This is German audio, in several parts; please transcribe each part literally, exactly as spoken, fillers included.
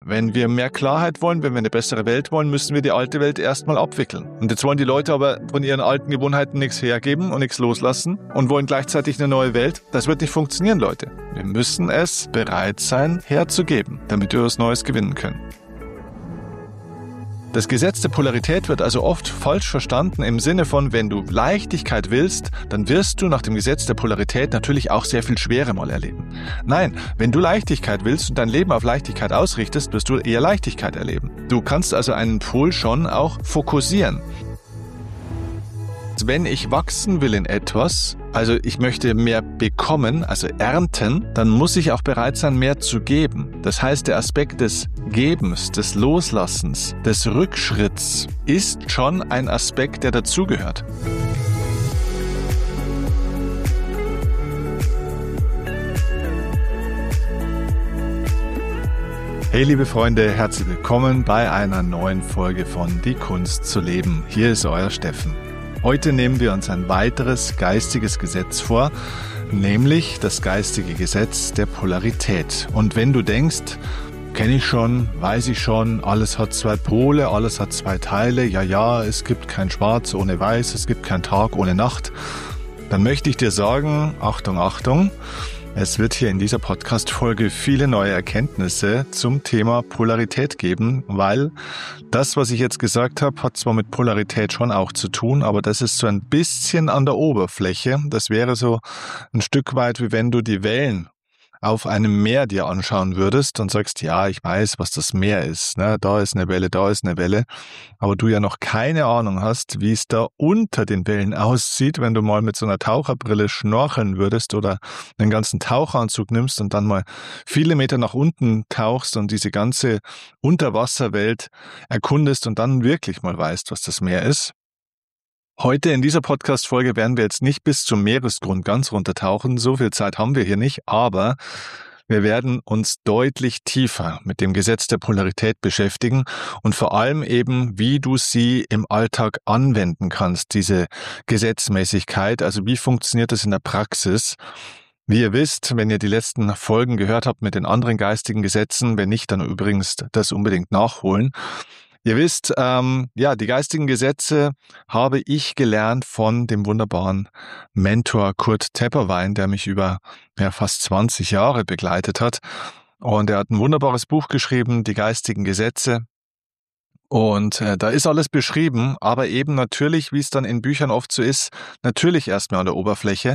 Wenn wir mehr Klarheit wollen, wenn wir eine bessere Welt wollen, müssen wir die alte Welt erstmal abwickeln. Und jetzt wollen die Leute aber von ihren alten Gewohnheiten nichts hergeben und nichts loslassen und wollen gleichzeitig eine neue Welt. Das wird nicht funktionieren, Leute. Wir müssen es bereit sein, herzugeben, damit wir was Neues gewinnen können. Das Gesetz der Polarität wird also oft falsch verstanden im Sinne von, wenn du Leichtigkeit willst, dann wirst du nach dem Gesetz der Polarität natürlich auch sehr viel Schwere mal erleben. Nein, wenn du Leichtigkeit willst und dein Leben auf Leichtigkeit ausrichtest, wirst du eher Leichtigkeit erleben. Du kannst also einen Pol schon auch fokussieren. Wenn ich wachsen will in etwas, also ich möchte mehr bekommen, also ernten, dann muss ich auch bereit sein, mehr zu geben. Das heißt, der Aspekt des Gebens, des Loslassens, des Rückschritts ist schon ein Aspekt, der dazugehört. Hey liebe Freunde, herzlich willkommen bei einer neuen Folge von Die Kunst zu leben. Hier ist euer Steffen. Heute nehmen wir uns ein weiteres geistiges Gesetz vor, nämlich das geistige Gesetz der Polarität. Und wenn du denkst, kenne ich schon, weiß ich schon, alles hat zwei Pole, alles hat zwei Teile, ja, ja, es gibt kein Schwarz ohne Weiß, es gibt kein Tag ohne Nacht, dann möchte ich dir sagen, Achtung, Achtung, es wird hier in dieser Podcast-Folge viele neue Erkenntnisse zum Thema Polarität geben, weil das, was ich jetzt gesagt habe, hat zwar mit Polarität schon auch zu tun, aber das ist so ein bisschen an der Oberfläche. Das wäre so ein Stück weit, wie wenn du die Wellen auf einem Meer dir anschauen würdest und sagst, ja, ich weiß, was das Meer ist, ne? Da ist eine Welle, da ist eine Welle, aber du ja noch keine Ahnung hast, wie es da unter den Wellen aussieht, wenn du mal mit so einer Taucherbrille schnorcheln würdest oder einen ganzen Taucheranzug nimmst und dann mal viele Meter nach unten tauchst und diese ganze Unterwasserwelt erkundest und dann wirklich mal weißt, was das Meer ist. Heute in dieser Podcast-Folge werden wir jetzt nicht bis zum Meeresgrund ganz runtertauchen, so viel Zeit haben wir hier nicht, aber wir werden uns deutlich tiefer mit dem Gesetz der Polarität beschäftigen und vor allem eben, wie du sie im Alltag anwenden kannst, diese Gesetzmäßigkeit, also wie funktioniert das in der Praxis. Wie ihr wisst, wenn ihr die letzten Folgen gehört habt mit den anderen geistigen Gesetzen, wenn nicht, dann übrigens das unbedingt nachholen. Ihr wisst, ähm, ja, die geistigen Gesetze habe ich gelernt von dem wunderbaren Mentor Kurt Tepperwein, der mich über ja, fast zwanzig Jahre begleitet hat. Und er hat ein wunderbares Buch geschrieben, Die geistigen Gesetze. Und äh, da ist alles beschrieben, aber eben natürlich, wie es dann in Büchern oft so ist, natürlich erstmal an der Oberfläche.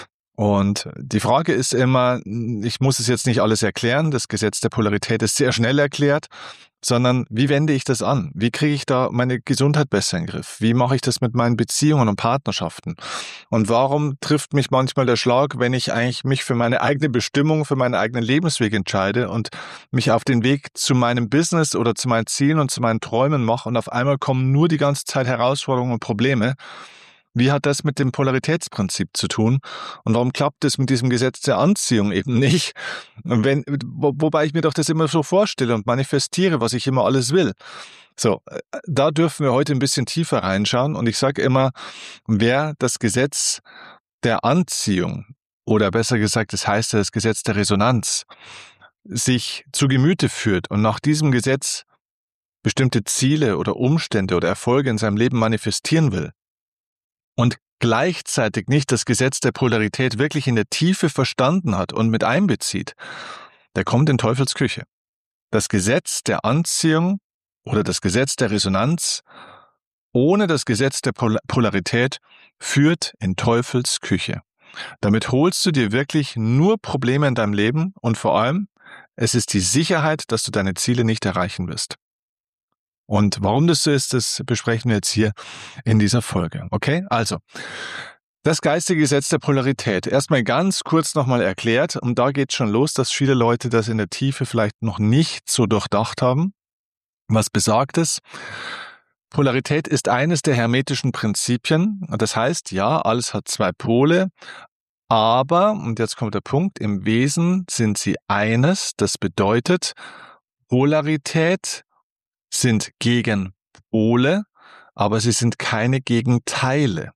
Und die Frage ist immer, ich muss es jetzt nicht alles erklären, das Gesetz der Polarität ist sehr schnell erklärt, sondern wie wende ich das an? Wie kriege ich da meine Gesundheit besser in den Griff? Wie mache ich das mit meinen Beziehungen und Partnerschaften? Und warum trifft mich manchmal der Schlag, wenn ich eigentlich mich für meine eigene Bestimmung, für meinen eigenen Lebensweg entscheide und mich auf den Weg zu meinem Business oder zu meinen Zielen und zu meinen Träumen mache und auf einmal kommen nur die ganze Zeit Herausforderungen und Probleme? Wie hat das mit dem Polaritätsprinzip zu tun? Und warum klappt es mit diesem Gesetz der Anziehung eben nicht? Wenn, wo, wobei ich mir doch das immer so vorstelle und manifestiere, was ich immer alles will. So, da dürfen wir heute ein bisschen tiefer reinschauen. Und ich sage immer, wer das Gesetz der Anziehung, oder besser gesagt, das heißt ja das Gesetz der Resonanz, sich zu Gemüte führt und nach diesem Gesetz bestimmte Ziele oder Umstände oder Erfolge in seinem Leben manifestieren will, und gleichzeitig nicht das Gesetz der Polarität wirklich in der Tiefe verstanden hat und mit einbezieht, der kommt in Teufels Küche. Das Gesetz der Anziehung oder das Gesetz der Resonanz ohne das Gesetz der Pol- Polarität führt in Teufels Küche. Damit holst du dir wirklich nur Probleme in deinem Leben und vor allem, es ist die Sicherheit, dass du deine Ziele nicht erreichen wirst. Und warum das so ist, das besprechen wir jetzt hier in dieser Folge. Okay, also das geistige Gesetz der Polarität. Erstmal ganz kurz nochmal erklärt. Und da geht schon los, dass viele Leute das in der Tiefe vielleicht noch nicht so durchdacht haben. Was besagt es? Polarität ist eines der hermetischen Prinzipien. Das heißt, ja, alles hat zwei Pole. Aber, und jetzt kommt der Punkt, im Wesen sind sie eines. Das bedeutet, Polarität sind Gegenpole, aber sie sind keine Gegenteile.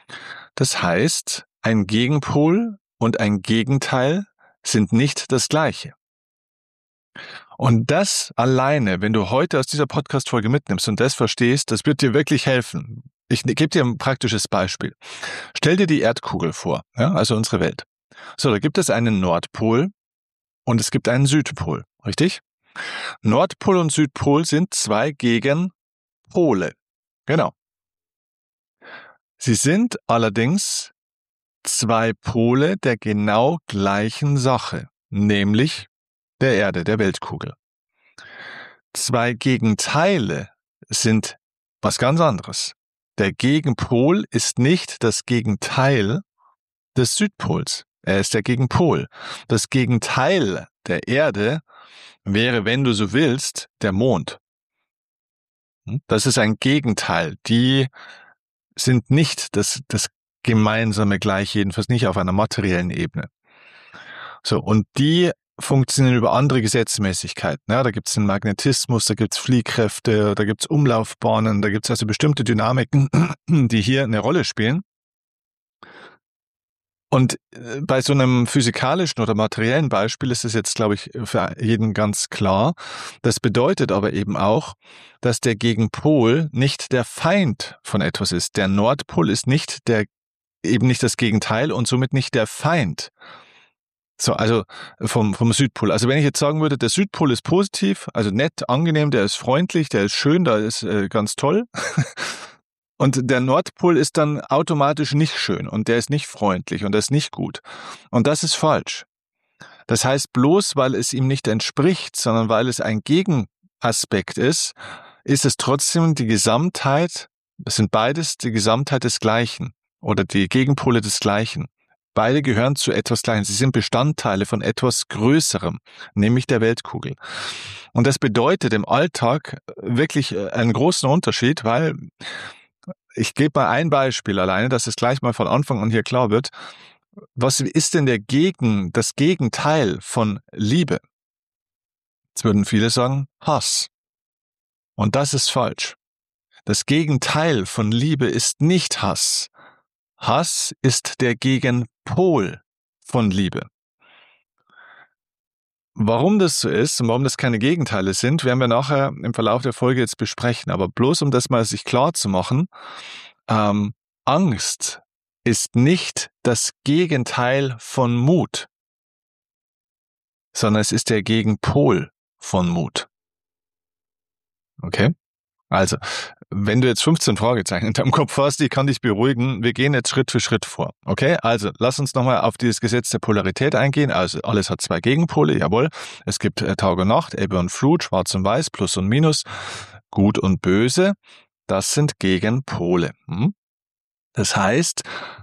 Das heißt, ein Gegenpol und ein Gegenteil sind nicht das Gleiche. Und das alleine, wenn du heute aus dieser Podcast-Folge mitnimmst und das verstehst, das wird dir wirklich helfen. Ich gebe dir ein praktisches Beispiel. Stell dir die Erdkugel vor, ja, also unsere Welt. So, da gibt es einen Nordpol und es gibt einen Südpol, richtig? Nordpol und Südpol sind zwei Gegenpole. Genau. Sie sind allerdings zwei Pole der genau gleichen Sache, nämlich der Erde, der Weltkugel. Zwei Gegenteile sind was ganz anderes. Der Gegenpol ist nicht das Gegenteil des Südpols. Er ist der Gegenpol. Das Gegenteil der Erde wäre, wenn du so willst, der Mond. Das ist ein Gegenteil. Die sind nicht das, das gemeinsame Gleich, jedenfalls nicht auf einer materiellen Ebene. So, und die funktionieren über andere Gesetzmäßigkeiten. Ja, da gibt es den Magnetismus, da gibt es Fliehkräfte, da gibt es Umlaufbahnen, da gibt es also bestimmte Dynamiken, die hier eine Rolle spielen. Und bei so einem physikalischen oder materiellen Beispiel ist es jetzt, glaube ich, für jeden ganz klar. Das bedeutet aber eben auch, dass der Gegenpol nicht der Feind von etwas ist. Der Nordpol ist nicht der, eben nicht das Gegenteil und somit nicht der Feind. So, also vom, vom Südpol. Also wenn ich jetzt sagen würde, der Südpol ist positiv, also nett, angenehm, der ist freundlich, der ist schön, der ist äh, ganz toll. Und der Nordpol ist dann automatisch nicht schön und der ist nicht freundlich und der ist nicht gut. Und das ist falsch. Das heißt, bloß weil es ihm nicht entspricht, sondern weil es ein Gegenaspekt ist, ist es trotzdem die Gesamtheit, das sind beides die Gesamtheit des Gleichen oder die Gegenpole des Gleichen. Beide gehören zu etwas Gleichen. Sie sind Bestandteile von etwas Größerem, nämlich der Weltkugel. Und das bedeutet im Alltag wirklich einen großen Unterschied, weil ich gebe mal ein Beispiel alleine, dass es gleich mal von Anfang an hier klar wird. Was ist denn der Gegen, das Gegenteil von Liebe? Jetzt würden viele sagen, Hass. Und das ist falsch. Das Gegenteil von Liebe ist nicht Hass. Hass ist der Gegenpol von Liebe. Warum das so ist und warum das keine Gegenteile sind, werden wir nachher im Verlauf der Folge jetzt besprechen. Aber bloß um das mal sich klar zu machen, ähm, Angst ist nicht das Gegenteil von Mut, sondern es ist der Gegenpol von Mut. Okay? Also, wenn du jetzt fünfzehn Fragezeichen in deinem Kopf hast, ich kann dich beruhigen, wir gehen jetzt Schritt für Schritt vor. Okay, also lass uns nochmal auf dieses Gesetz der Polarität eingehen. Also alles hat zwei Gegenpole, jawohl. Es gibt äh, Tag und Nacht, Ebbe und Flut, Schwarz und Weiß, Plus und Minus, Gut und Böse. Das sind Gegenpole. Hm? Das heißt,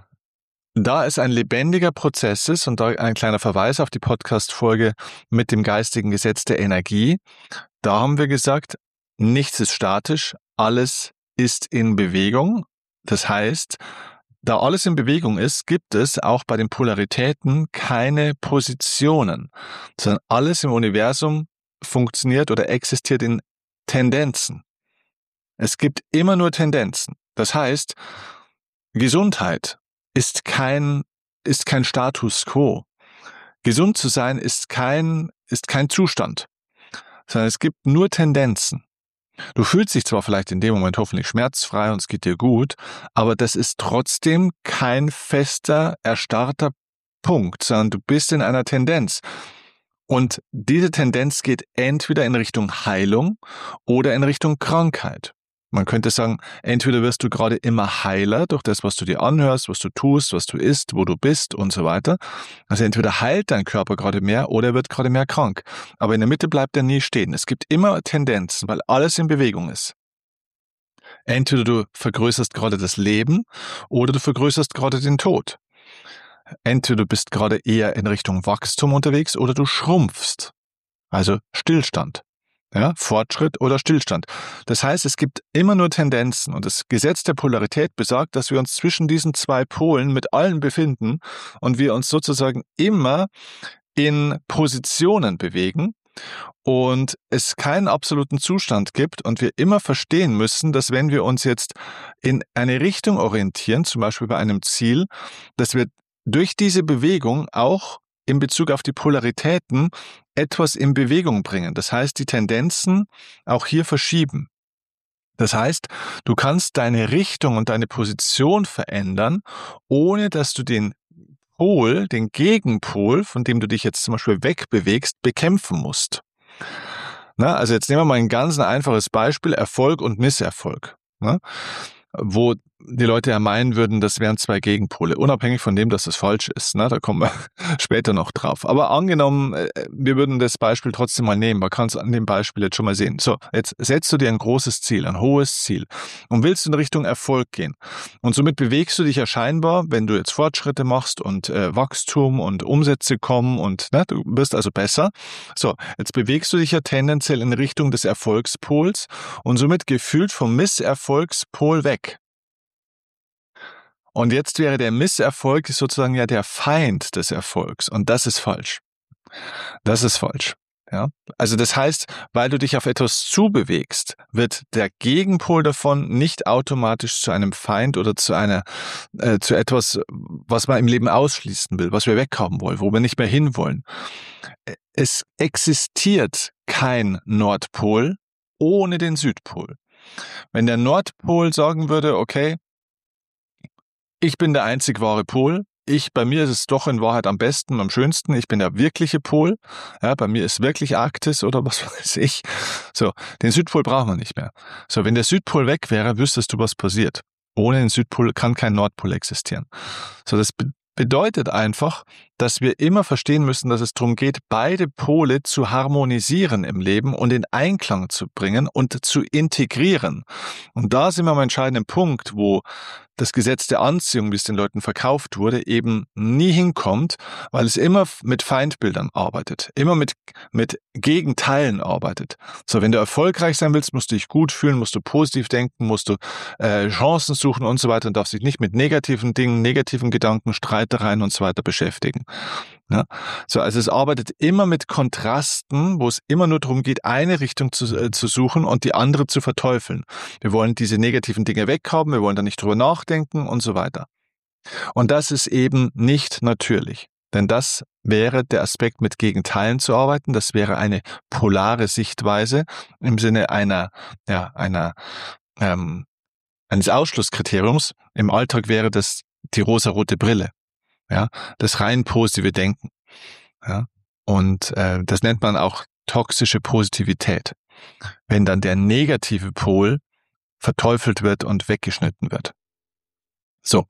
da es ein lebendiger Prozess ist und da ein kleiner Verweis auf die Podcast-Folge mit dem geistigen Gesetz der Energie, da haben wir gesagt, nichts ist statisch, alles ist in Bewegung. Das heißt, da alles in Bewegung ist, gibt es auch bei den Polaritäten keine Positionen, sondern alles im Universum funktioniert oder existiert in Tendenzen. Es gibt immer nur Tendenzen. Das heißt, Gesundheit ist kein, ist kein Status quo. Gesund zu sein ist kein, ist kein Zustand, sondern es gibt nur Tendenzen. Du fühlst dich zwar vielleicht in dem Moment hoffentlich schmerzfrei und es geht dir gut, aber das ist trotzdem kein fester, erstarrter Punkt, sondern du bist in einer Tendenz. Und diese Tendenz geht entweder in Richtung Heilung oder in Richtung Krankheit. Man könnte sagen, entweder wirst du gerade immer heiler durch das, was du dir anhörst, was du tust, was du isst, wo du bist und so weiter. Also entweder heilt dein Körper gerade mehr oder er wird gerade mehr krank. Aber in der Mitte bleibt er nie stehen. Es gibt immer Tendenzen, weil alles in Bewegung ist. Entweder du vergrößerst gerade das Leben oder du vergrößerst gerade den Tod. Entweder du bist gerade eher in Richtung Wachstum unterwegs oder du schrumpfst. Also Stillstand. Ja, Fortschritt oder Stillstand. Das heißt, es gibt immer nur Tendenzen und das Gesetz der Polarität besagt, dass wir uns zwischen diesen zwei Polen mit allen befinden und wir uns sozusagen immer in Positionen bewegen und es keinen absoluten Zustand gibt und wir immer verstehen müssen, dass wenn wir uns jetzt in eine Richtung orientieren, zum Beispiel bei einem Ziel, dass wir durch diese Bewegung auch in Bezug auf die Polaritäten etwas in Bewegung bringen. Das heißt, die Tendenzen auch hier verschieben. Das heißt, du kannst deine Richtung und deine Position verändern, ohne dass du den Pol, den Gegenpol, von dem du dich jetzt zum Beispiel wegbewegst, bekämpfen musst. Na, also jetzt nehmen wir mal ein ganz einfaches Beispiel, Erfolg und Misserfolg. Na, wo die Leute ja meinen würden, das wären zwei Gegenpole, unabhängig von dem, dass das falsch ist. Ne? Da kommen wir später noch drauf. Aber angenommen, wir würden das Beispiel trotzdem mal nehmen. Man kann es an dem Beispiel jetzt schon mal sehen. So, jetzt setzt du dir ein großes Ziel, ein hohes Ziel und willst in Richtung Erfolg gehen. Und somit bewegst du dich ja scheinbar, wenn du jetzt Fortschritte machst und äh, Wachstum und Umsätze kommen und ne, du wirst also besser. So, jetzt bewegst du dich ja tendenziell in Richtung des Erfolgspols und somit gefühlt vom Misserfolgspol weg. Und jetzt wäre der Misserfolg sozusagen ja der Feind des Erfolgs. Und das ist falsch. Das ist falsch. Ja? Also das heißt, weil du dich auf etwas zubewegst, wird der Gegenpol davon nicht automatisch zu einem Feind oder zu einer, äh, zu etwas, was man im Leben ausschließen will, was wir weghaben wollen, wo wir nicht mehr hinwollen. Es existiert kein Nordpol ohne den Südpol. Wenn der Nordpol sagen würde, okay, ich bin der einzig wahre Pol. Ich, bei mir ist es doch in Wahrheit am besten, am schönsten. Ich bin der wirkliche Pol. Ja, bei mir ist wirklich Arktis oder was weiß ich. So, den Südpol brauchen wir nicht mehr. So, wenn der Südpol weg wäre, wüsstest du, was passiert. Ohne den Südpol kann kein Nordpol existieren. So, das be- bedeutet einfach, dass wir immer verstehen müssen, dass es darum geht, beide Pole zu harmonisieren im Leben und in Einklang zu bringen und zu integrieren. Und da sind wir am entscheidenden Punkt, wo das Gesetz der Anziehung, wie es den Leuten verkauft wurde, eben nie hinkommt, weil es immer mit Feindbildern arbeitet, immer mit, mit Gegenteilen arbeitet. So, wenn du erfolgreich sein willst, musst du dich gut fühlen, musst du positiv denken, musst du äh, Chancen suchen und so weiter und darfst dich nicht mit negativen Dingen, negativen Gedanken, Streitereien und so weiter beschäftigen. Ja, so, also es arbeitet immer mit Kontrasten, wo es immer nur darum geht, eine Richtung zu, äh, zu suchen und die andere zu verteufeln. Wir wollen diese negativen Dinge weghaben, wir wollen da nicht drüber nachdenken und so weiter. Und das ist eben nicht natürlich, denn das wäre der Aspekt, mit Gegenteilen zu arbeiten. Das wäre eine polare Sichtweise im Sinne einer, ja, einer, ähm, eines Ausschlusskriteriums. Im Alltag wäre das die rosarote Brille. Ja, das rein positive Denken. Ja, und äh, das nennt man auch toxische Positivität, wenn dann der negative Pol verteufelt wird und weggeschnitten wird. So.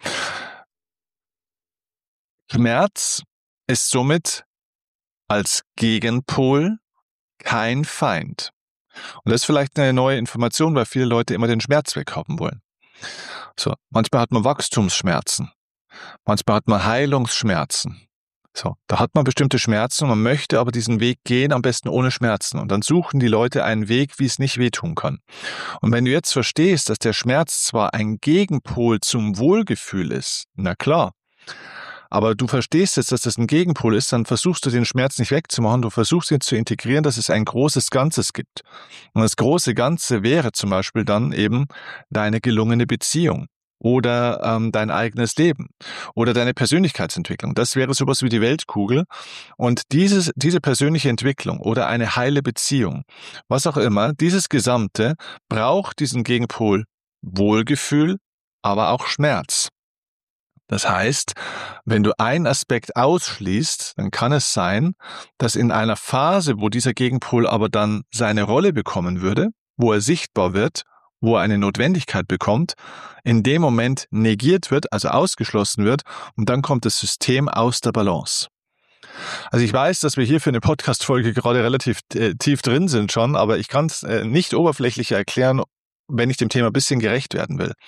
Schmerz ist somit als Gegenpol kein Feind. Und das ist vielleicht eine neue Information, weil viele Leute immer den Schmerz weghaben wollen. So, manchmal hat man Wachstumsschmerzen. Manchmal hat man Heilungsschmerzen. So, da hat man bestimmte Schmerzen, man möchte aber diesen Weg gehen, am besten ohne Schmerzen. Und dann suchen die Leute einen Weg, wie es nicht wehtun kann. Und wenn du jetzt verstehst, dass der Schmerz zwar ein Gegenpol zum Wohlgefühl ist, na klar, aber du verstehst jetzt, dass das ein Gegenpol ist, dann versuchst du den Schmerz nicht wegzumachen, du versuchst ihn zu integrieren, dass es ein großes Ganzes gibt. Und das große Ganze wäre zum Beispiel dann eben deine gelungene Beziehung. Oder ähm, dein eigenes Leben oder deine Persönlichkeitsentwicklung. Das wäre sowas wie die Weltkugel. Und dieses, diese persönliche Entwicklung oder eine heile Beziehung, was auch immer, dieses Gesamte braucht diesen Gegenpol Wohlgefühl, aber auch Schmerz. Das heißt, wenn du einen Aspekt ausschließt, dann kann es sein, dass in einer Phase, wo dieser Gegenpol aber dann seine Rolle bekommen würde, wo er sichtbar wird, wo er eine Notwendigkeit bekommt, in dem Moment negiert wird, also ausgeschlossen wird, und dann kommt das System aus der Balance. Also ich weiß, dass wir hier für eine Podcast-Folge gerade relativ äh, tief drin sind schon, aber ich kann es äh, nicht oberflächlicher erklären, wenn ich dem Thema ein bisschen gerecht werden will.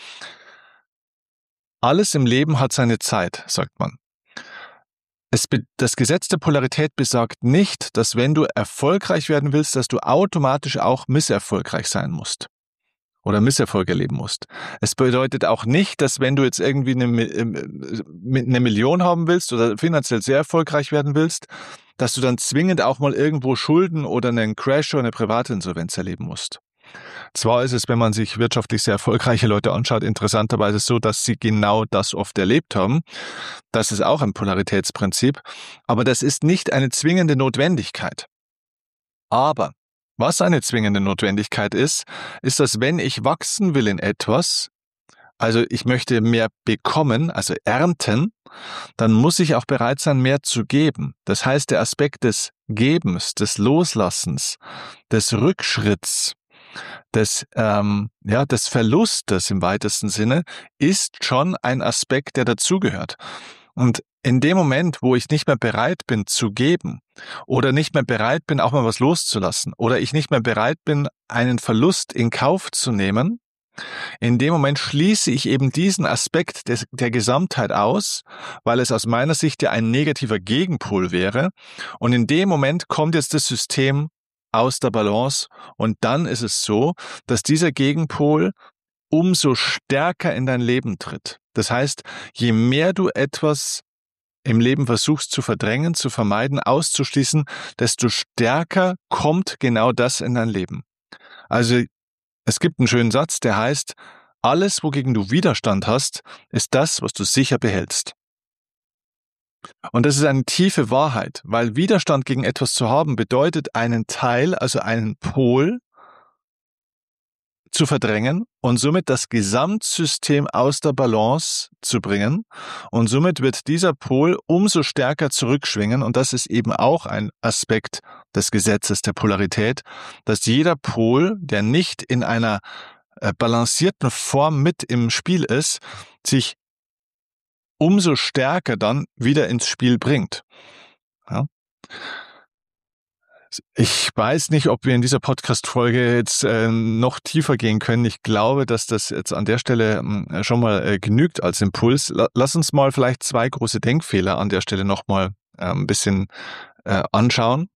Alles im Leben hat seine Zeit, sagt man. Es be- das Gesetz der Polarität besagt nicht, dass wenn du erfolgreich werden willst, dass du automatisch auch misserfolgreich sein musst. Oder Misserfolg erleben musst. Es bedeutet auch nicht, dass wenn du jetzt irgendwie eine, eine Million haben willst oder finanziell sehr erfolgreich werden willst, dass du dann zwingend auch mal irgendwo Schulden oder einen Crash oder eine Privatinsolvenz erleben musst. Zwar ist es, wenn man sich wirtschaftlich sehr erfolgreiche Leute anschaut, interessanterweise so, dass sie genau das oft erlebt haben. Das ist auch ein Polaritätsprinzip, aber das ist nicht eine zwingende Notwendigkeit. Aber was eine zwingende Notwendigkeit ist, ist, dass wenn ich wachsen will in etwas, also ich möchte mehr bekommen, also ernten, dann muss ich auch bereit sein, mehr zu geben. Das heißt, der Aspekt des Gebens, des Loslassens, des Rückschritts, des, ähm, ja, des Verlustes im weitesten Sinne, ist schon ein Aspekt, der dazugehört. Und in dem Moment, wo ich nicht mehr bereit bin zu geben oder nicht mehr bereit bin, auch mal was loszulassen oder ich nicht mehr bereit bin, einen Verlust in Kauf zu nehmen, in dem Moment schließe ich eben diesen Aspekt des, der Gesamtheit aus, weil es aus meiner Sicht ja ein negativer Gegenpol wäre. Und in dem Moment kommt jetzt das System aus der Balance und dann ist es so, dass dieser Gegenpol umso stärker in dein Leben tritt. Das heißt, je mehr du etwas im Leben versuchst zu verdrängen, zu vermeiden, auszuschließen, desto stärker kommt genau das in dein Leben. Also es gibt einen schönen Satz, der heißt, alles, wogegen du Widerstand hast, ist das, was du sicher behältst. Und das ist eine tiefe Wahrheit, weil Widerstand gegen etwas zu haben bedeutet, einen Teil, also einen Pol, zu verdrängen und somit das Gesamtsystem aus der Balance zu bringen. Und somit wird dieser Pol umso stärker zurückschwingen. Und das ist eben auch ein Aspekt des Gesetzes der Polarität, dass jeder Pol, der nicht in einer äh, balancierten Form mit im Spiel ist, sich umso stärker dann wieder ins Spiel bringt. Ja. Ich weiß nicht, ob wir in dieser Podcast-Folge jetzt äh, noch tiefer gehen können. Ich glaube, dass das jetzt an der Stelle äh, schon mal äh, genügt als Impuls. La- lass uns mal vielleicht zwei große Denkfehler an der Stelle nochmal äh, ein bisschen äh, anschauen.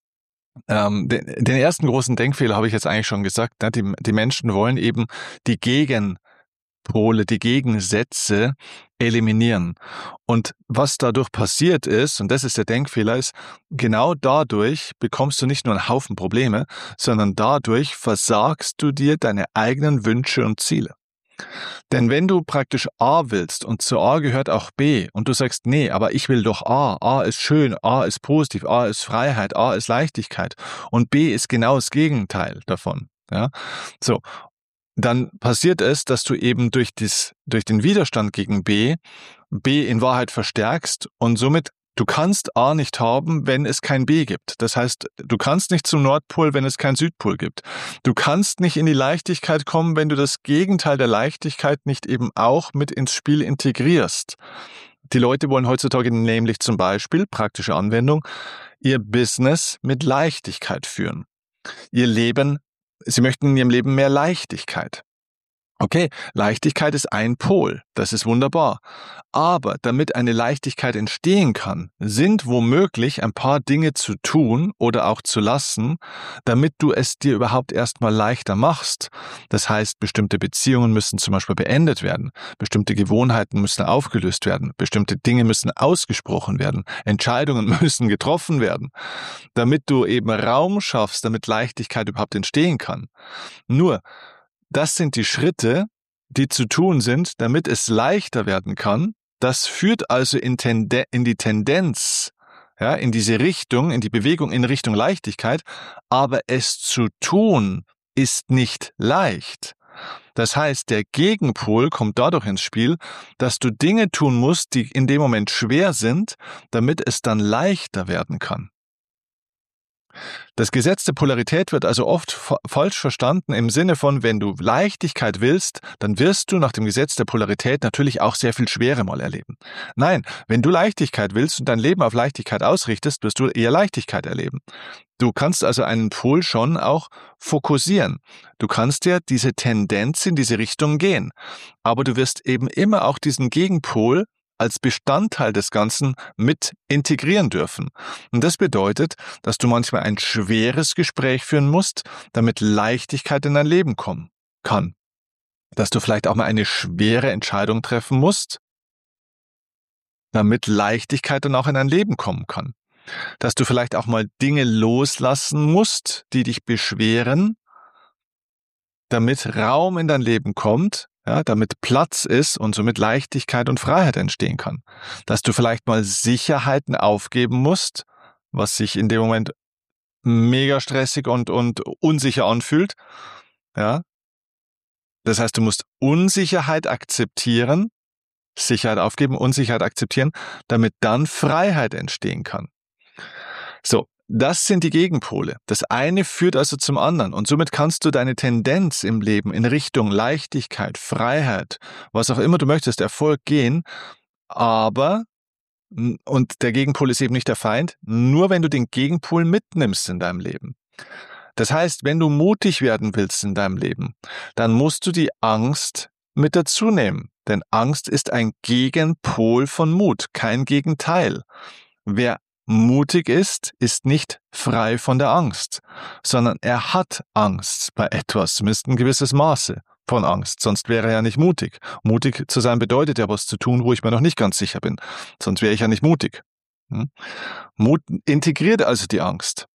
Ähm, den, den ersten großen Denkfehler habe ich jetzt eigentlich schon gesagt. Ne? Die, die Menschen wollen eben die Gegenpole, die Gegensätze eliminieren. Und was dadurch passiert ist, und das ist der Denkfehler, ist, genau dadurch bekommst du nicht nur einen Haufen Probleme, sondern dadurch versagst du dir deine eigenen Wünsche und Ziele. Denn wenn du praktisch A willst und zu A gehört auch B und du sagst, nee, aber ich will doch A, A ist schön, A ist positiv, A ist Freiheit, A ist Leichtigkeit und B ist genau das Gegenteil davon. Ja, so. Dann passiert es, dass du eben durch, dies, durch den Widerstand gegen B, B in Wahrheit verstärkst und somit, du kannst A nicht haben, wenn es kein B gibt. Das heißt, du kannst nicht zum Nordpol, wenn es keinen Südpol gibt. Du kannst nicht in die Leichtigkeit kommen, wenn du das Gegenteil der Leichtigkeit nicht eben auch mit ins Spiel integrierst. Die Leute wollen heutzutage nämlich zum Beispiel, praktische Anwendung, ihr Business mit Leichtigkeit führen. Ihr Leben Sie möchten in ihrem Leben mehr Leichtigkeit. Okay, Leichtigkeit ist ein Pol, das ist wunderbar. Aber damit eine Leichtigkeit entstehen kann, sind womöglich ein paar Dinge zu tun oder auch zu lassen, damit du es dir überhaupt erstmal leichter machst. Das heißt, bestimmte Beziehungen müssen zum Beispiel beendet werden, bestimmte Gewohnheiten müssen aufgelöst werden, bestimmte Dinge müssen ausgesprochen werden, Entscheidungen müssen getroffen werden, damit du eben Raum schaffst, damit Leichtigkeit überhaupt entstehen kann. Nur, das sind die Schritte, die zu tun sind, damit es leichter werden kann. Das führt also in, Tende- in die Tendenz, ja, in diese Richtung, in die Bewegung in Richtung Leichtigkeit. Aber es zu tun ist nicht leicht. Das heißt, der Gegenpol kommt dadurch ins Spiel, dass du Dinge tun musst, die in dem Moment schwer sind, damit es dann leichter werden kann. Das Gesetz der Polarität wird also oft fa- falsch verstanden im Sinne von, wenn du Leichtigkeit willst, dann wirst du nach dem Gesetz der Polarität natürlich auch sehr viel Schwere mal erleben. Nein, wenn du Leichtigkeit willst und dein Leben auf Leichtigkeit ausrichtest, wirst du eher Leichtigkeit erleben. Du kannst also einen Pol schon auch fokussieren. Du kannst ja diese Tendenz in diese Richtung gehen. Aber du wirst eben immer auch diesen Gegenpol als Bestandteil des Ganzen mit integrieren dürfen. Und das bedeutet, dass du manchmal ein schweres Gespräch führen musst, damit Leichtigkeit in dein Leben kommen kann. Dass du vielleicht auch mal eine schwere Entscheidung treffen musst, damit Leichtigkeit dann auch in dein Leben kommen kann. Dass du vielleicht auch mal Dinge loslassen musst, die dich beschweren, damit Raum in dein Leben kommt, ja, damit Platz ist und somit Leichtigkeit und Freiheit entstehen kann. Dass du vielleicht mal Sicherheiten aufgeben musst, was sich in dem Moment mega stressig und, und unsicher anfühlt. Ja. Das heißt, du musst Unsicherheit akzeptieren, Sicherheit aufgeben, Unsicherheit akzeptieren, damit dann Freiheit entstehen kann. So, das sind die Gegenpole. Das eine führt also zum anderen und somit kannst du deine Tendenz im Leben in Richtung Leichtigkeit, Freiheit, was auch immer du möchtest, Erfolg gehen, aber, und der Gegenpol ist eben nicht der Feind, nur wenn du den Gegenpol mitnimmst in deinem Leben. Das heißt, wenn du mutig werden willst in deinem Leben, dann musst du die Angst mit dazu nehmen. Denn Angst ist ein Gegenpol von Mut, kein Gegenteil. Wer mutig ist, ist nicht frei von der Angst, sondern er hat Angst bei etwas, zumindest ein gewisses Maße von Angst. Sonst wäre er ja nicht mutig. Mutig zu sein bedeutet ja was zu tun, wo ich mir noch nicht ganz sicher bin. Sonst wäre ich ja nicht mutig. Hm? Mut integriert also die Angst.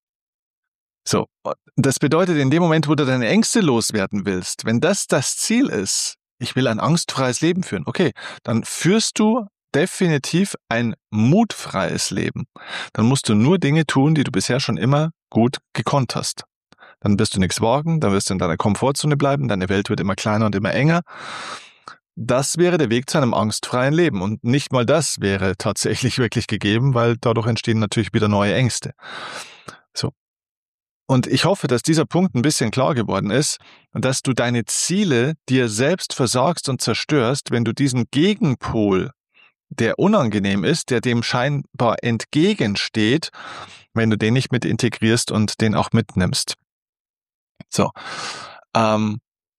So, das bedeutet, in dem Moment, wo du deine Ängste loswerden willst, wenn das das Ziel ist, ich will ein angstfreies Leben führen, okay, dann führst du definitiv ein mutfreies Leben. Dann musst du nur Dinge tun, die du bisher schon immer gut gekonnt hast. Dann wirst du nichts wagen, dann wirst du in deiner Komfortzone bleiben, deine Welt wird immer kleiner und immer enger. Das wäre der Weg zu einem angstfreien Leben. Und nicht mal das wäre tatsächlich wirklich gegeben, weil dadurch entstehen natürlich wieder neue Ängste. So. Und ich hoffe, dass dieser Punkt ein bisschen klar geworden ist, dass du deine Ziele dir selbst versagst und zerstörst, wenn du diesen Gegenpol, der unangenehm ist, der dem scheinbar entgegensteht, wenn du den nicht mit integrierst und den auch mitnimmst. So, ähm,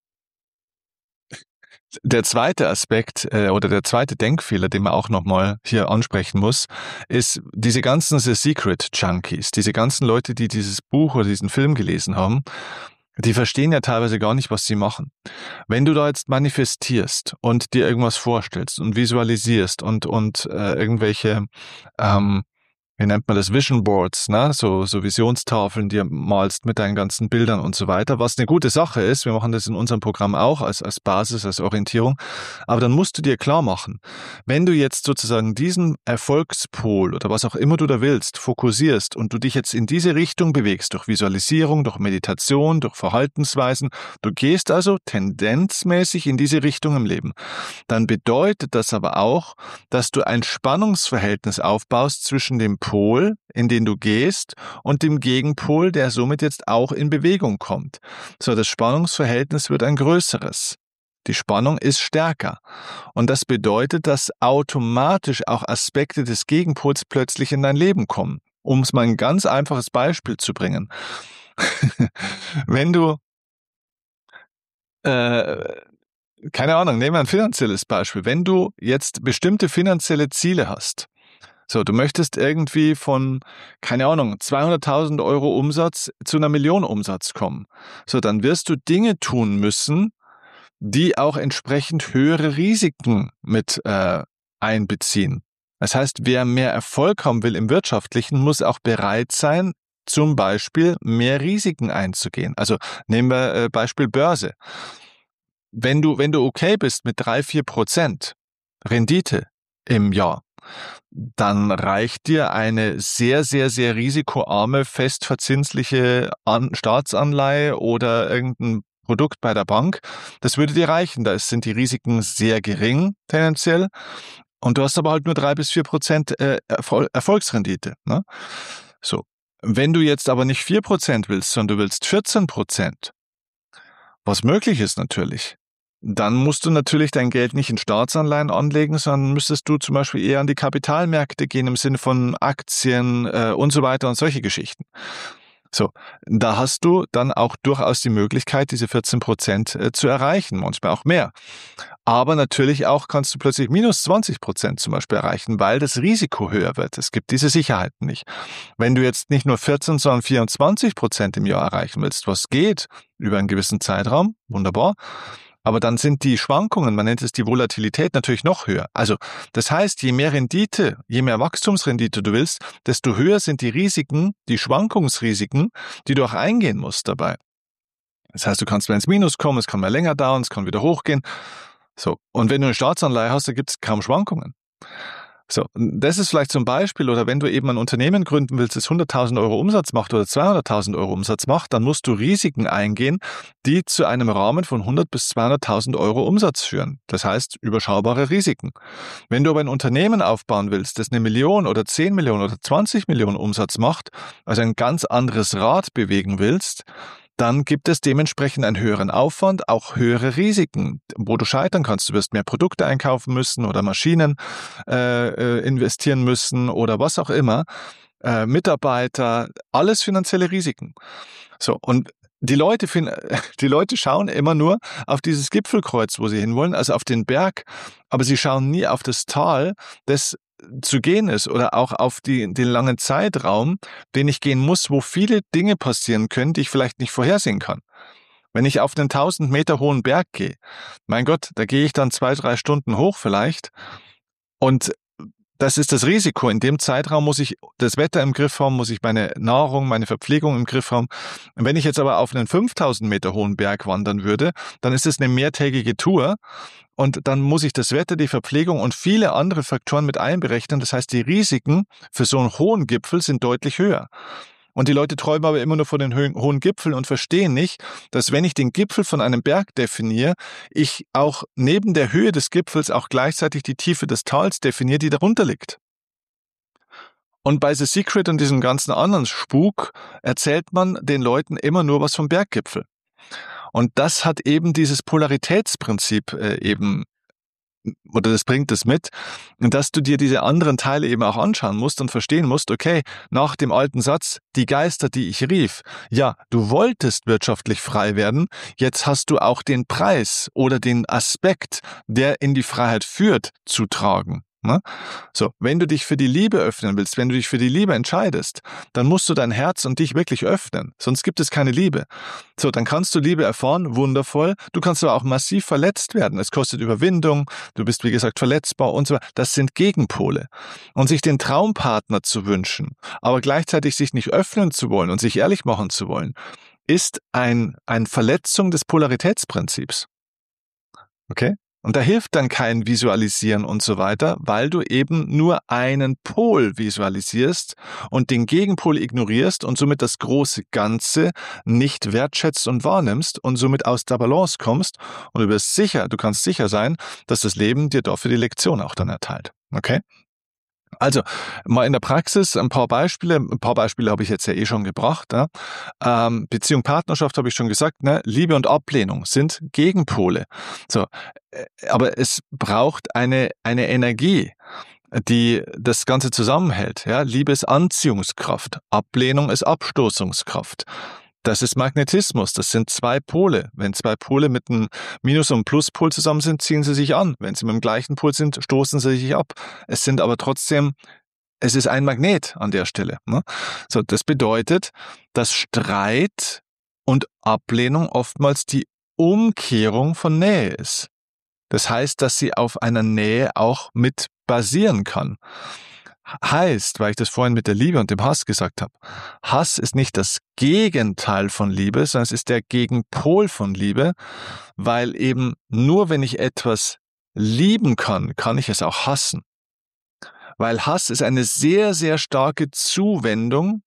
der zweite Aspekt äh, oder der zweite Denkfehler, den man auch nochmal hier ansprechen muss, ist diese ganzen The Secret Junkies, diese ganzen Leute, die dieses Buch oder diesen Film gelesen haben, die verstehen ja teilweise gar nicht, was sie machen. Wenn du da jetzt manifestierst und dir irgendwas vorstellst und visualisierst und, und äh, irgendwelche, ähm, wie nennt man das, Vision Boards, ne? so, so Visionstafeln, die du malst mit deinen ganzen Bildern und so weiter, was eine gute Sache ist, wir machen das in unserem Programm auch als, als Basis, als Orientierung, aber dann musst du dir klar machen, wenn du jetzt sozusagen diesen Erfolgspol oder was auch immer du da willst, fokussierst und du dich jetzt in diese Richtung bewegst, durch Visualisierung, durch Meditation, durch Verhaltensweisen, du gehst also tendenzmäßig in diese Richtung im Leben, dann bedeutet das aber auch, dass du ein Spannungsverhältnis aufbaust zwischen dem Pol, in den du gehst, und dem Gegenpol, der somit jetzt auch in Bewegung kommt. So, das Spannungsverhältnis wird ein größeres. Die Spannung ist stärker. Und das bedeutet, dass automatisch auch Aspekte des Gegenpols plötzlich in dein Leben kommen. Um es mal ein ganz einfaches Beispiel zu bringen. Wenn du, äh, keine Ahnung, nehmen wir ein finanzielles Beispiel. Wenn du jetzt bestimmte finanzielle Ziele hast, so, du möchtest irgendwie von, keine Ahnung, zweihunderttausend Euro Umsatz zu einer Million Umsatz kommen. So, dann wirst du Dinge tun müssen, die auch entsprechend höhere Risiken mit äh, einbeziehen. Das heißt, wer mehr Erfolg haben will im Wirtschaftlichen, muss auch bereit sein, zum Beispiel mehr Risiken einzugehen. Also nehmen wir äh, Beispiel Börse. Wenn du, wenn du okay bist mit drei, vier Prozent Rendite im Jahr, dann reicht dir eine sehr, sehr, sehr risikoarme, festverzinsliche An- Staatsanleihe oder irgendein Produkt bei der Bank. Das würde dir reichen. Da sind die Risiken sehr gering tendenziell und du hast aber halt nur drei bis vier Prozent äh, Erfol- Erfolgsrendite. Ne? So. Wenn du jetzt aber nicht vier Prozent willst, sondern du willst vierzehn Prozent, was möglich ist natürlich, dann musst du natürlich dein Geld nicht in Staatsanleihen anlegen, sondern müsstest du zum Beispiel eher an die Kapitalmärkte gehen im Sinne von Aktien äh, und so weiter und solche Geschichten. So, da hast du dann auch durchaus die Möglichkeit, diese vierzehn Prozent äh, zu erreichen, manchmal auch mehr. Aber natürlich auch kannst du plötzlich minus zwanzig Prozent zum Beispiel erreichen, weil das Risiko höher wird. Es gibt diese Sicherheiten nicht. Wenn du jetzt nicht nur vierzehn, sondern vierundzwanzig Prozent im Jahr erreichen willst, was geht über einen gewissen Zeitraum, wunderbar. Aber dann sind die Schwankungen, man nennt es die Volatilität, natürlich noch höher. Also das heißt, je mehr Rendite, je mehr Wachstumsrendite du willst, desto höher sind die Risiken, die Schwankungsrisiken, die du auch eingehen musst dabei. Das heißt, du kannst mal ins Minus kommen, es kann mal länger dauern, es kann wieder hochgehen. So. Und wenn du eine Staatsanleihe hast, da gibt es kaum Schwankungen. So, das ist vielleicht zum Beispiel, oder wenn du eben ein Unternehmen gründen willst, das hunderttausend Euro Umsatz macht oder zweihunderttausend Euro Umsatz macht, dann musst du Risiken eingehen, die zu einem Rahmen von hundert bis zweihunderttausend Euro Umsatz führen. Das heißt, überschaubare Risiken. Wenn du aber ein Unternehmen aufbauen willst, das eine Million oder zehn Millionen oder zwanzig Millionen Umsatz macht, also ein ganz anderes Rad bewegen willst, dann gibt es dementsprechend einen höheren Aufwand, auch höhere Risiken, wo du scheitern kannst. Du wirst mehr Produkte einkaufen müssen oder Maschinen äh, investieren müssen oder was auch immer. Äh, Mitarbeiter, alles finanzielle Risiken. So, und die Leute, die Leute schauen immer nur auf dieses Gipfelkreuz, wo sie hinwollen, also auf den Berg, aber sie schauen nie auf das Tal, das zu gehen ist oder auch auf die, den langen Zeitraum, den ich gehen muss, wo viele Dinge passieren können, die ich vielleicht nicht vorhersehen kann. Wenn ich auf einen tausend Meter hohen Berg gehe, mein Gott, da gehe ich dann zwei, drei Stunden hoch vielleicht und das ist das Risiko. In dem Zeitraum muss ich das Wetter im Griff haben, muss ich meine Nahrung, meine Verpflegung im Griff haben. Und wenn ich jetzt aber auf einen fünftausend Meter hohen Berg wandern würde, dann ist es eine mehrtägige Tour und dann muss ich das Wetter, die Verpflegung und viele andere Faktoren mit einberechnen. Das heißt, die Risiken für so einen hohen Gipfel sind deutlich höher. Und die Leute träumen aber immer nur von den hohen Gipfeln und verstehen nicht, dass wenn ich den Gipfel von einem Berg definiere, ich auch neben der Höhe des Gipfels auch gleichzeitig die Tiefe des Tals definiere, die darunter liegt. Und bei The Secret und diesem ganzen anderen Spuk erzählt man den Leuten immer nur was vom Berggipfel. Und das hat eben dieses Polaritätsprinzip äh, eben oder das bringt es mit, dass du dir diese anderen Teile eben auch anschauen musst und verstehen musst, okay, nach dem alten Satz, die Geister, die ich rief, ja, du wolltest wirtschaftlich frei werden, jetzt hast du auch den Preis oder den Aspekt, der in die Freiheit führt, zu tragen. Ne? So, wenn du dich für die Liebe öffnen willst, wenn du dich für die Liebe entscheidest, dann musst du dein Herz und dich wirklich öffnen, sonst gibt es keine Liebe. So, dann kannst du Liebe erfahren, wundervoll, du kannst aber auch massiv verletzt werden, es kostet Überwindung, du bist wie gesagt verletzbar und so weiter, das sind Gegenpole. Und sich den Traumpartner zu wünschen, aber gleichzeitig sich nicht öffnen zu wollen und sich ehrlich machen zu wollen, ist ein, eine Verletzung des Polaritätsprinzips. Okay? Und da hilft dann kein Visualisieren und so weiter, weil du eben nur einen Pol visualisierst und den Gegenpol ignorierst und somit das große Ganze nicht wertschätzt und wahrnimmst und somit aus der Balance kommst und du bist sicher, du kannst sicher sein, dass das Leben dir dafür die Lektion auch dann erteilt. Okay? Also, mal in der Praxis ein paar Beispiele. Ein paar Beispiele habe ich jetzt ja eh schon gebracht. Ja. Ähm, Beziehung, Partnerschaft habe ich schon gesagt. Ne? Liebe und Ablehnung sind Gegenpole. So, äh, aber es braucht eine, eine Energie, die das Ganze zusammenhält. Ja. Liebe ist Anziehungskraft. Ablehnung ist Abstoßungskraft. Das ist Magnetismus, das sind zwei Pole. Wenn zwei Pole mit einem Minus- und Pluspol zusammen sind, ziehen sie sich an. Wenn sie mit dem gleichen Pol sind, stoßen sie sich ab. Es sind aber trotzdem, es ist ein Magnet an der Stelle. Ne? So, das bedeutet, dass Streit und Ablehnung oftmals die Umkehrung von Nähe ist. Das heißt, dass sie auf einer Nähe auch mit basieren kann. Heißt, weil ich das vorhin mit der Liebe und dem Hass gesagt habe, Hass ist nicht das Gegenteil von Liebe, sondern es ist der Gegenpol von Liebe, weil eben nur wenn ich etwas lieben kann, kann ich es auch hassen. Weil Hass ist eine sehr, sehr starke Zuwendung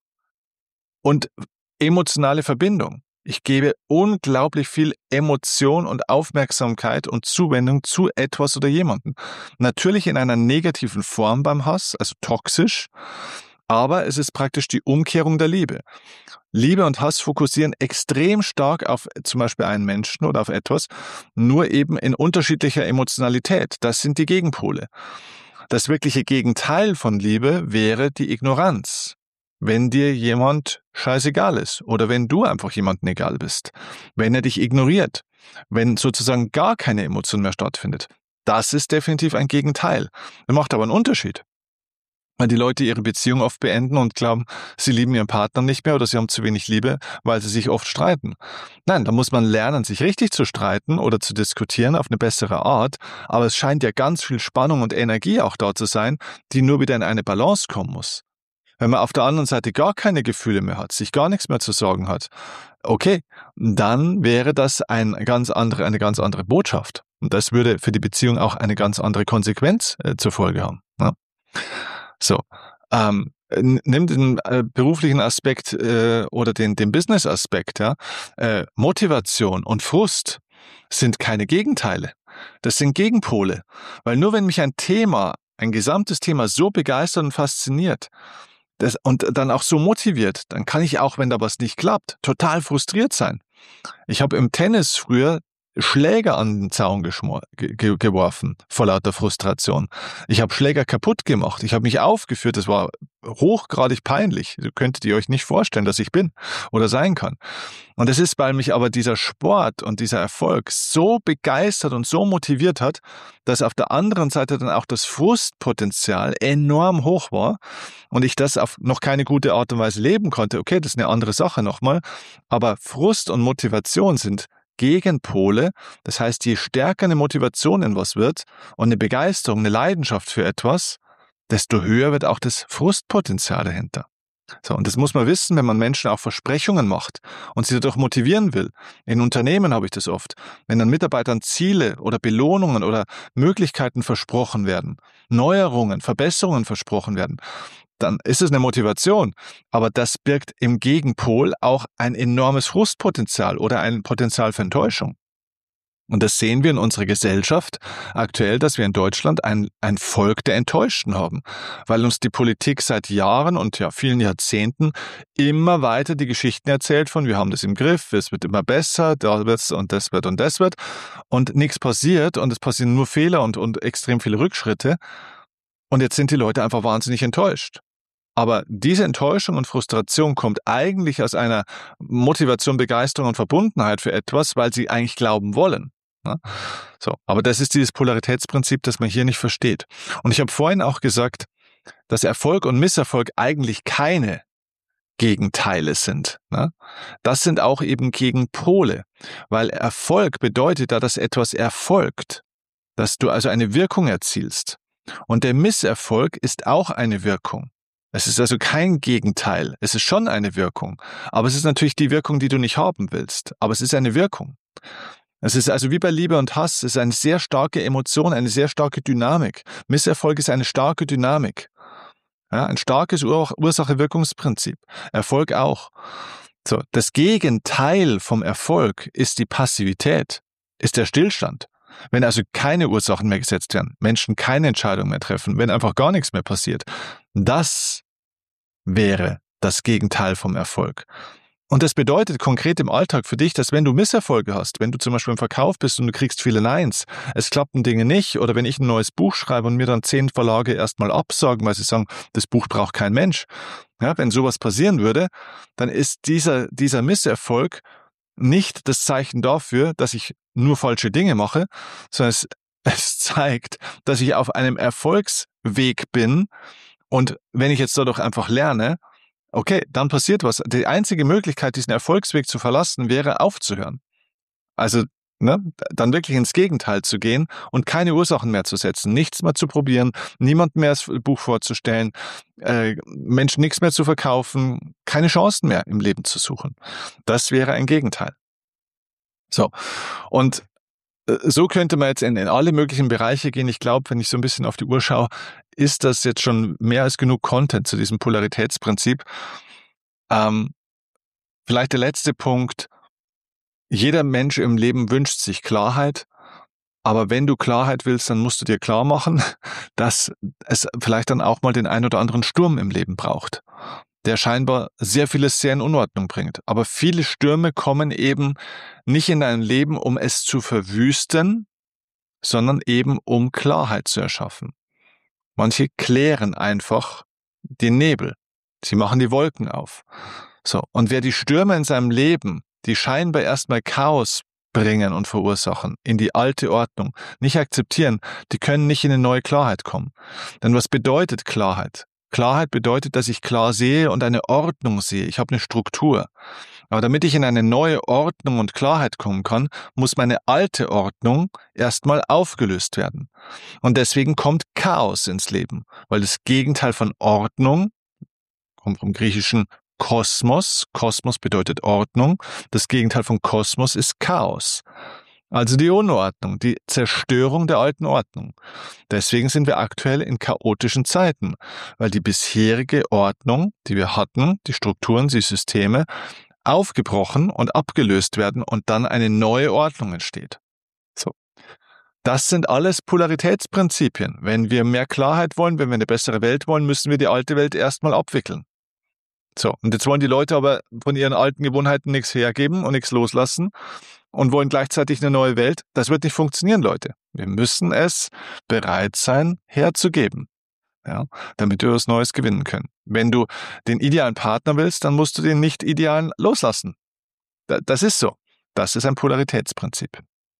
und emotionale Verbindung. Ich gebe unglaublich viel Emotion und Aufmerksamkeit und Zuwendung zu etwas oder jemandem. Natürlich in einer negativen Form beim Hass, also toxisch, aber es ist praktisch die Umkehrung der Liebe. Liebe und Hass fokussieren extrem stark auf zum Beispiel einen Menschen oder auf etwas, nur eben in unterschiedlicher Emotionalität. Das sind die Gegenpole. Das wirkliche Gegenteil von Liebe wäre die Ignoranz. Wenn dir jemand scheißegal ist oder wenn du einfach jemandem egal bist, wenn er dich ignoriert, wenn sozusagen gar keine Emotion mehr stattfindet, das ist definitiv ein Gegenteil. Das macht aber einen Unterschied. Weil die Leute ihre Beziehung oft beenden und glauben, sie lieben ihren Partner nicht mehr oder sie haben zu wenig Liebe, weil sie sich oft streiten. Nein, da muss man lernen, sich richtig zu streiten oder zu diskutieren auf eine bessere Art, aber es scheint ja ganz viel Spannung und Energie auch da zu sein, die nur wieder in eine Balance kommen muss. Wenn man auf der anderen Seite gar keine Gefühle mehr hat, sich gar nichts mehr zu sagen hat, okay, dann wäre das ein ganz andere, eine ganz andere Botschaft. Und das würde für die Beziehung auch eine ganz andere Konsequenz äh, zur Folge haben. Ne? So, ähm, nimm den äh, beruflichen Aspekt äh, oder den, den Business-Aspekt. Ja? Äh, Motivation und Frust sind keine Gegenteile. Das sind Gegenpole. Weil nur wenn mich ein Thema, ein gesamtes Thema so begeistert und fasziniert, Das, und dann auch so motiviert, dann kann ich auch, wenn da was nicht klappt, total frustriert sein. Ich habe im Tennis früher Schläger an den Zaun geschmor, ge geworfen, vor lauter Frustration. Ich habe Schläger kaputt gemacht. Ich habe mich aufgeführt. Das war hochgradig peinlich. So könntet ihr euch nicht vorstellen, dass ich bin oder sein kann. Und es ist, weil mich aber dieser Sport und dieser Erfolg so begeistert und so motiviert hat, dass auf der anderen Seite dann auch das Frustpotenzial enorm hoch war und ich das auf noch keine gute Art und Weise leben konnte. Okay, das ist eine andere Sache nochmal. Aber Frust und Motivation sind Gegenpole. Das heißt, je stärker eine Motivation in was wird und eine Begeisterung, eine Leidenschaft für etwas, desto höher wird auch das Frustpotenzial dahinter. So, und das muss man wissen, wenn man Menschen auch Versprechungen macht und sie dadurch motivieren will. In Unternehmen habe ich das oft. Wenn dann Mitarbeitern Ziele oder Belohnungen oder Möglichkeiten versprochen werden, Neuerungen, Verbesserungen versprochen werden, dann ist es eine Motivation. Aber das birgt im Gegenpol auch ein enormes Frustpotenzial oder ein Potenzial für Enttäuschung. Und das sehen wir in unserer Gesellschaft aktuell, dass wir in Deutschland ein, ein Volk der Enttäuschten haben, weil uns die Politik seit Jahren und ja vielen Jahrzehnten immer weiter die Geschichten erzählt von, wir haben das im Griff, es wird immer besser, da wird's und das wird und das wird und nichts passiert und es passieren nur Fehler und, und extrem viele Rückschritte und jetzt sind die Leute einfach wahnsinnig enttäuscht. Aber diese Enttäuschung und Frustration kommt eigentlich aus einer Motivation, Begeisterung und Verbundenheit für etwas, weil sie eigentlich glauben wollen. So, aber das ist dieses Polaritätsprinzip, das man hier nicht versteht. Und ich habe vorhin auch gesagt, dass Erfolg und Misserfolg eigentlich keine Gegenteile sind. Das sind auch eben Gegenpole, weil Erfolg bedeutet da, dass etwas erfolgt, dass du also eine Wirkung erzielst. Und der Misserfolg ist auch eine Wirkung. Es ist also kein Gegenteil. Es ist schon eine Wirkung. Aber es ist natürlich die Wirkung, die du nicht haben willst. Aber es ist eine Wirkung. Es ist also wie bei Liebe und Hass. Es ist eine sehr starke Emotion, eine sehr starke Dynamik. Misserfolg ist eine starke Dynamik. Ja, ein starkes Ur- Ursache-Wirkungsprinzip. Erfolg auch. So, das Gegenteil vom Erfolg ist die Passivität, ist der Stillstand. Wenn also keine Ursachen mehr gesetzt werden, Menschen keine Entscheidung mehr treffen, wenn einfach gar nichts mehr passiert, das wäre das Gegenteil vom Erfolg. Und das bedeutet konkret im Alltag für dich, dass wenn du Misserfolge hast, wenn du zum Beispiel im Verkauf bist und du kriegst viele Neins, es klappen Dinge nicht, oder wenn ich ein neues Buch schreibe und mir dann zehn Verlage erstmal absagen, weil sie sagen, das Buch braucht kein Mensch. Ja, wenn sowas passieren würde, dann ist dieser, dieser Misserfolg nicht das Zeichen dafür, dass ich nur falsche Dinge mache, sondern es, es zeigt, dass ich auf einem Erfolgsweg bin. Und wenn ich jetzt dadurch einfach lerne, okay, dann passiert was. Die einzige Möglichkeit, diesen Erfolgsweg zu verlassen, wäre aufzuhören. Also ne, dann wirklich ins Gegenteil zu gehen und keine Ursachen mehr zu setzen, nichts mehr zu probieren, niemand mehr das Buch vorzustellen, äh, Menschen nichts mehr zu verkaufen, keine Chancen mehr im Leben zu suchen. Das wäre ein Gegenteil. So, und so könnte man jetzt in, in alle möglichen Bereiche gehen. Ich glaube, wenn ich so ein bisschen auf die Uhr schaue, ist das jetzt schon mehr als genug Content zu diesem Polaritätsprinzip. Ähm, vielleicht der letzte Punkt. Jeder Mensch im Leben wünscht sich Klarheit. Aber wenn du Klarheit willst, dann musst du dir klar machen, dass es vielleicht dann auch mal den ein oder anderen Sturm im Leben braucht, der scheinbar sehr vieles sehr in Unordnung bringt. Aber viele Stürme kommen eben nicht in dein Leben, um es zu verwüsten, sondern eben um Klarheit zu erschaffen. Manche klären einfach den Nebel. Sie machen die Wolken auf. So. Und wer die Stürme in seinem Leben, die scheinbar erstmal Chaos bringen und verursachen, in die alte Ordnung, nicht akzeptieren, die können nicht in eine neue Klarheit kommen. Denn was bedeutet Klarheit? Klarheit bedeutet, dass ich klar sehe und eine Ordnung sehe. Ich habe eine Struktur. Aber damit ich in eine neue Ordnung und Klarheit kommen kann, muss meine alte Ordnung erstmal aufgelöst werden. Und deswegen kommt Chaos ins Leben, weil das Gegenteil von Ordnung kommt vom griechischen Kosmos. Kosmos bedeutet Ordnung. Das Gegenteil von Kosmos ist Chaos. Also die Unordnung, die Zerstörung der alten Ordnung. Deswegen sind wir aktuell in chaotischen Zeiten, weil die bisherige Ordnung, die wir hatten, die Strukturen, die Systeme, aufgebrochen und abgelöst werden und dann eine neue Ordnung entsteht. So. Das sind alles Polaritätsprinzipien. Wenn wir mehr Klarheit wollen, wenn wir eine bessere Welt wollen, müssen wir die alte Welt erstmal abwickeln. So, und jetzt wollen die Leute aber von ihren alten Gewohnheiten nichts hergeben und nichts loslassen und wollen gleichzeitig eine neue Welt. Das wird nicht funktionieren, Leute. Wir müssen es bereit sein, herzugeben, ja, damit wir was Neues gewinnen können. Wenn du den idealen Partner willst, dann musst du den nicht idealen loslassen. Das ist so. Das ist ein Polaritätsprinzip.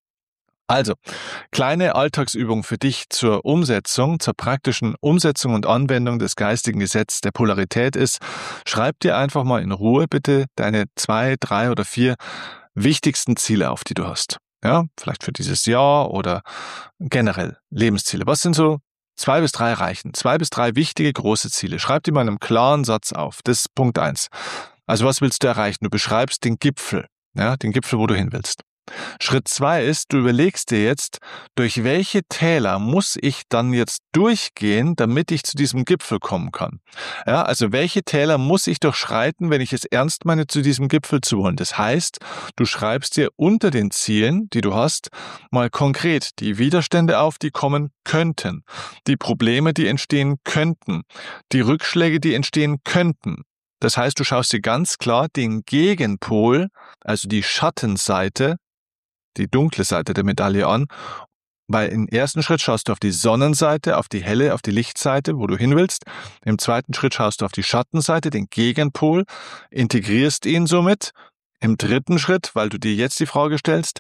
Also, kleine Alltagsübung für dich zur Umsetzung, zur praktischen Umsetzung und Anwendung des geistigen Gesetzes der Polarität ist, schreib dir einfach mal in Ruhe bitte deine zwei, drei oder vier wichtigsten Ziele auf, die du hast. Ja, vielleicht für dieses Jahr oder generell Lebensziele. Was sind so zwei bis drei reichen? Zwei bis drei wichtige große Ziele. Schreib die mal in einem klaren Satz auf. Das ist Punkt eins. Also was willst du erreichen? Du beschreibst den Gipfel, ja, den Gipfel, wo du hin willst. Schritt zwei ist, du überlegst dir jetzt, durch welche Täler muss ich dann jetzt durchgehen, damit ich zu diesem Gipfel kommen kann. Ja, also welche Täler muss ich durchschreiten, wenn ich es ernst meine, zu diesem Gipfel zu wollen. Das heißt, du schreibst dir unter den Zielen, die du hast, mal konkret die Widerstände auf, die kommen könnten, die Probleme, die entstehen könnten, die Rückschläge, die entstehen könnten. Das heißt, du schaust dir ganz klar den Gegenpol, also die Schattenseite, die dunkle Seite der Medaille an, weil im ersten Schritt schaust du auf die Sonnenseite, auf die helle, auf die Lichtseite, wo du hin willst. Im zweiten Schritt schaust du auf die Schattenseite, den Gegenpol, integrierst ihn somit. Im dritten Schritt, weil du dir jetzt die Frage stellst,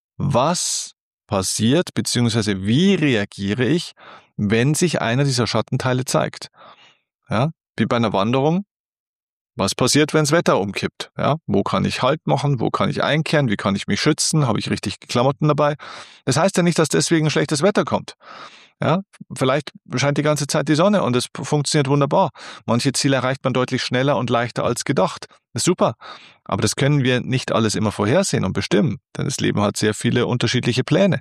was passiert, beziehungsweise wie reagiere ich, wenn sich einer dieser Schattenteile zeigt? Ja, wie bei einer Wanderung. Was passiert, wenn das Wetter umkippt? Ja, wo kann ich Halt machen? Wo kann ich einkehren? Wie kann ich mich schützen? Habe ich richtig Klamotten dabei? Das heißt ja nicht, dass deswegen ein schlechtes Wetter kommt. Ja, vielleicht scheint die ganze Zeit die Sonne und es funktioniert wunderbar. Manche Ziele erreicht man deutlich schneller und leichter als gedacht. Das ist super. Aber das können wir nicht alles immer vorhersehen und bestimmen, denn das Leben hat sehr viele unterschiedliche Pläne.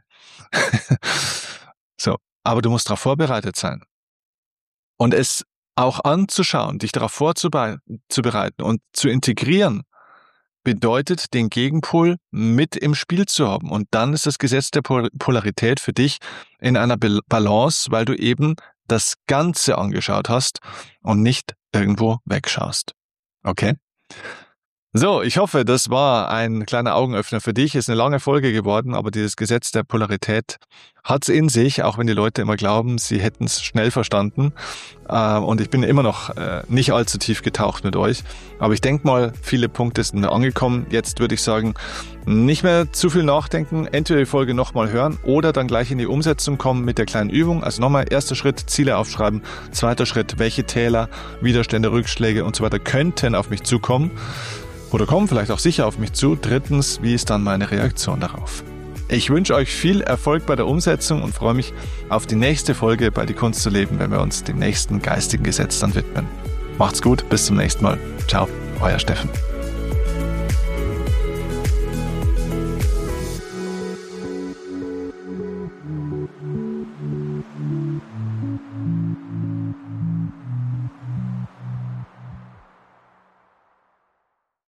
So, aber du musst darauf vorbereitet sein. Und es auch anzuschauen, dich darauf vorzubereiten und zu integrieren, bedeutet, den Gegenpol mit im Spiel zu haben. Und dann ist das Gesetz der Polarität für dich in einer Balance, weil du eben das Ganze angeschaut hast und nicht irgendwo wegschaust. Okay? So, ich hoffe, das war ein kleiner Augenöffner für dich. Ist eine lange Folge geworden, aber dieses Gesetz der Polarität hat es in sich, auch wenn die Leute immer glauben, sie hätten es schnell verstanden. Und ich bin immer noch nicht allzu tief getaucht mit euch. Aber ich denke mal, viele Punkte sind angekommen. Jetzt würde ich sagen, nicht mehr zu viel nachdenken, entweder die Folge nochmal hören oder dann gleich in die Umsetzung kommen mit der kleinen Übung. Also nochmal, erster Schritt, Ziele aufschreiben. Zweiter Schritt, welche Täler, Widerstände, Rückschläge und so weiter könnten auf mich zukommen. Oder kommen vielleicht auch sicher auf mich zu. Drittens, wie ist dann meine Reaktion darauf? Ich wünsche euch viel Erfolg bei der Umsetzung und freue mich auf die nächste Folge bei Die Kunst zu leben, wenn wir uns dem nächsten geistigen Gesetz dann widmen. Macht's gut, bis zum nächsten Mal. Ciao, euer Steffen.